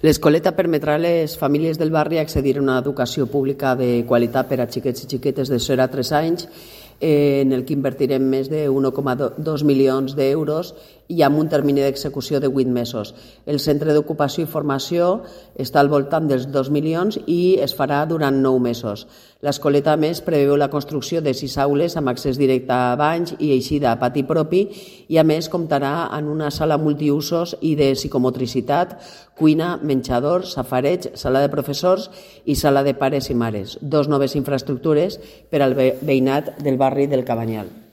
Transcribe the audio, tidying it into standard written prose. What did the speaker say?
L'escoleta permetrà a les famílies del barri accedir a una educació pública de qualitat per a xiquets i xiquetes de 0 a 3 anys, en el que invertirem més de 1,2 milions d'euros i amb un termini d'execució de 8 mesos. El centre d'ocupació i formació està al voltant dels 2 milions i es farà durant 9 mesos. L'escoleta, a més, preveu la construcció de 6 aules amb accés directe a banys i eixida a pati propi i, a més, comptarà amb una sala multiusos i de psicomotricitat, cuina, menjador, safareig, sala de professors i sala de pares i mares. 2 noves infraestructures per al veïnat del barri del Cabanyal.